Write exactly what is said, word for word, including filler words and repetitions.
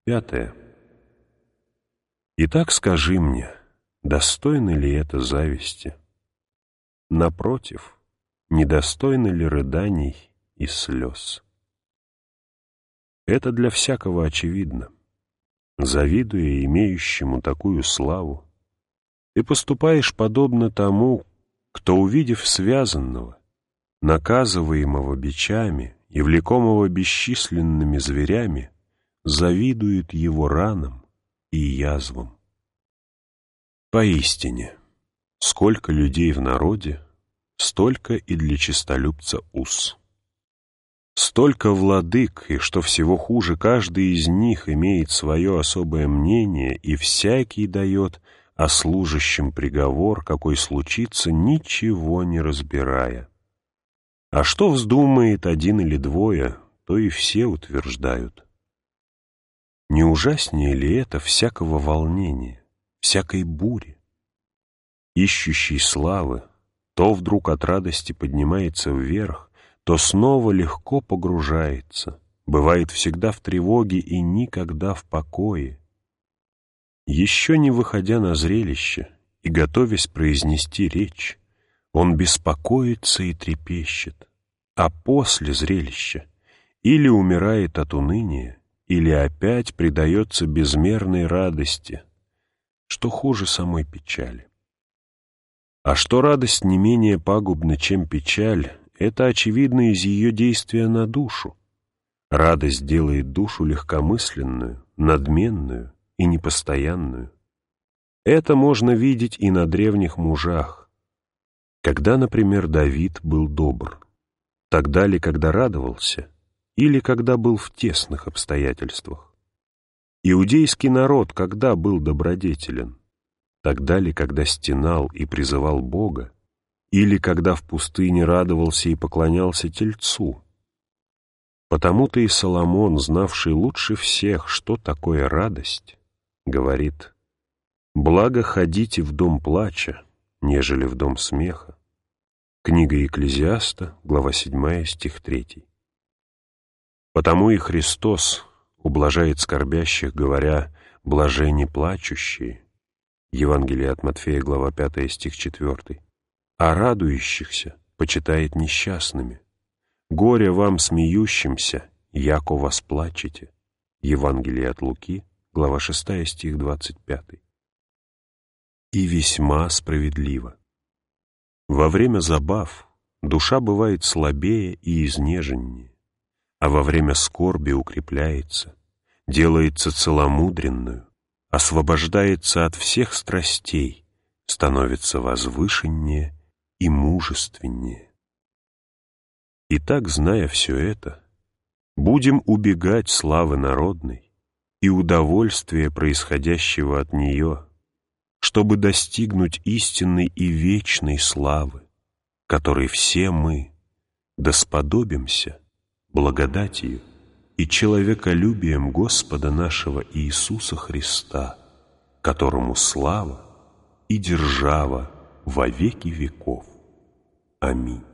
Пятое. Итак, скажи мне, достойно ли это зависти? Напротив, недостойно ли рыданий и слез? Это для всякого очевидно. Завидуя имеющему такую славу, ты поступаешь подобно тому, кто, увидев связанного, наказываемого бичами и влекомого бесчисленными зверями, завидует его ранам и язвам. Поистине, сколько людей в народе, столько и для честолюбца уз. Столько владык, и, что всего хуже, каждый из них имеет свое особое мнение, и всякий дает о служащем приговор, какой случится, ничего не разбирая. А что вздумает один или двое, то и все утверждают. Не ужаснее ли это всякого волнения, всякой бури? Ищущий славы то вдруг от радости поднимается вверх, то снова легко погружается, бывает всегда в тревоге и никогда в покое. Еще не выходя на зрелище и готовясь произнести речь, он беспокоится и трепещет, а после зрелища или умирает от уныния, или опять предается безмерной радости, что хуже самой печали. А что радость не менее пагубна, чем печаль, это очевидно из ее действия на душу. Радость делает душу легкомысленную, надменную и непостоянную. Это можно видеть и на древних мужах. Когда, например, Давид был добр, тогда ли, когда радовался, или когда был в тесных обстоятельствах? Иудейский народ когда был добродетелен? Тогда ли, когда стенал и призывал Бога, или когда в пустыне радовался и поклонялся тельцу? Потому-то и Соломон, знавший лучше всех, что такое радость, говорит: «Благо ходите в дом плача, нежели в дом смеха». Книга Екклезиаста, глава седьмая, стих третий. Потому и Христос ублажает скорбящих, говоря: «Блаженни плачущие». Евангелие от Матфея, глава пятая, стих четвёртый. А радующихся почитает несчастными. «Горе вам, смеющимся, яко вас плачете». Евангелие от Луки, глава шестая, стих двадцать пятый. И весьма справедливо. Во время забав душа бывает слабее и изнеженнее, а во время скорби укрепляется, делается целомудренную, освобождается от всех страстей, становится возвышеннее и мужественнее. Итак, зная все это, будем убегать славы народной и удовольствия, происходящего от нее, чтобы достигнуть истинной и вечной славы, которой все мы досподобимся благодатью и человеколюбием Господа нашего Иисуса Христа, которому слава и держава во веки веков. Аминь.